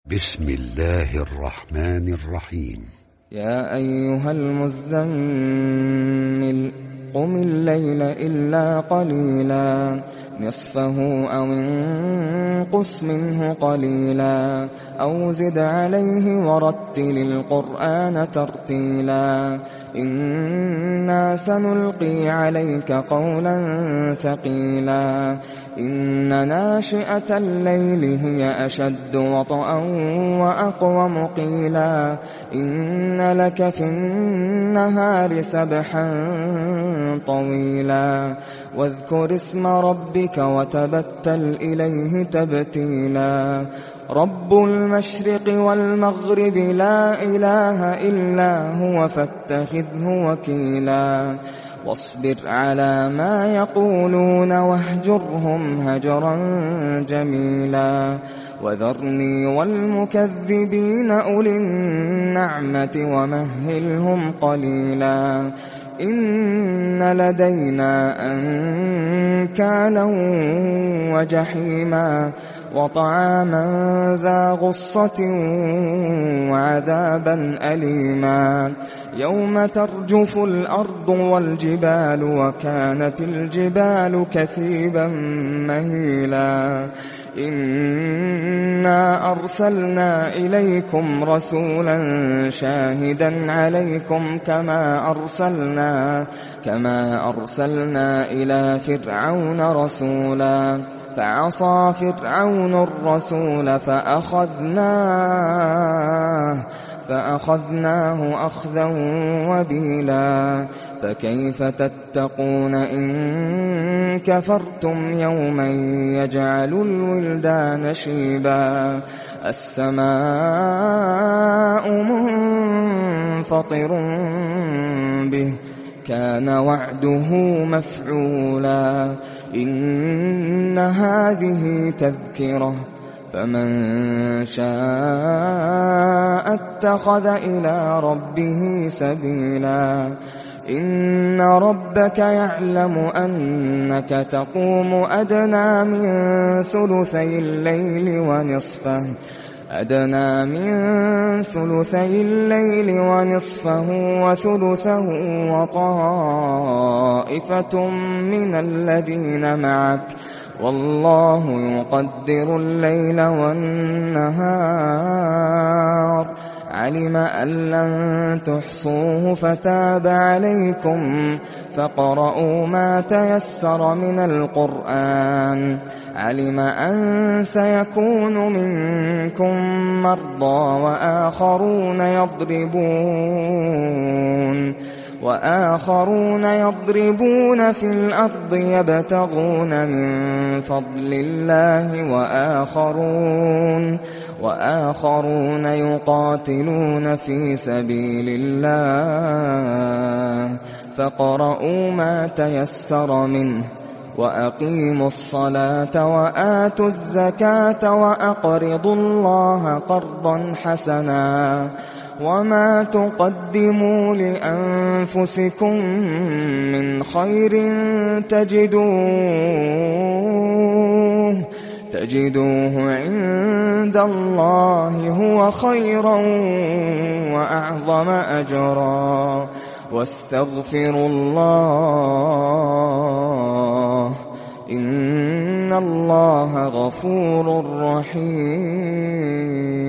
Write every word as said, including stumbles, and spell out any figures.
بسم الله الرحمن الرحيم. يا أيها المزمل قم الليل إلا قليلا نصفه أو انقص منه قليلا أو زد عليه ورتل القرآن ترتيلا إنا سنلقي عليك قولا ثقيلا إن ناشئة الليل هي أشد وطئا وأقوم قيلا إن لك في النهار سبحا طويلا واذكر اسم ربك وتبتل إليه تبتيلا رب المشرق والمغرب لا إله إلا هو فاتخذه وكيلا واصبر على ما يقولون واهجرهم هجرا جميلا وذرني والمكذبين أولي النعمة ومهلهم قليلا إن لدينا أنكالا وجحيما وطعاما ذا غصة وعذابا أليما يوم ترجف الأرض والجبال وكانت الجبال كثيبا مهيلا إنا أرسلنا إليكم رسولا شاهدا عليكم كما أرسلنا كما أرسلنا إلى فرعون رسولا فعصى فرعون الرسول فأخذناه فأخذناه أخذا وبيلا فكيف تتقون إن كفرتم يوما يجعل الولدان شيبا السماء منفطر به كان وعده مفعولا إن هذه تذكرة فمن شاء اتخذ إلى ربه سبيلا إن ربك يعلم أنك تقوم أدنى من ثلثي الليل ونصفه أدنى من ثلثي الليل ونصفه وثلثه وطائفة من الذين معك والله يقدر الليل والنهار علم أن لن تحصوه فتاب عليكم فاقرؤوا ما تيسر من القرآن علم أن سيكون منكم مرضى وآخرون يضربون وآخرون يضربون في الأرض يبتغون من فضل الله وآخرون وآخرون يقاتلون في سبيل الله فاقرؤوا ما تيسر منه وأقيموا الصلاة وآتوا الزكاة وأقرضوا الله قرضا حسنا وما تقدموا لأنفسكم من خير تجدوه تجدوه عند الله هو خيرا وأعظم أجرا واستغفروا الله إن الله غفور رحيم.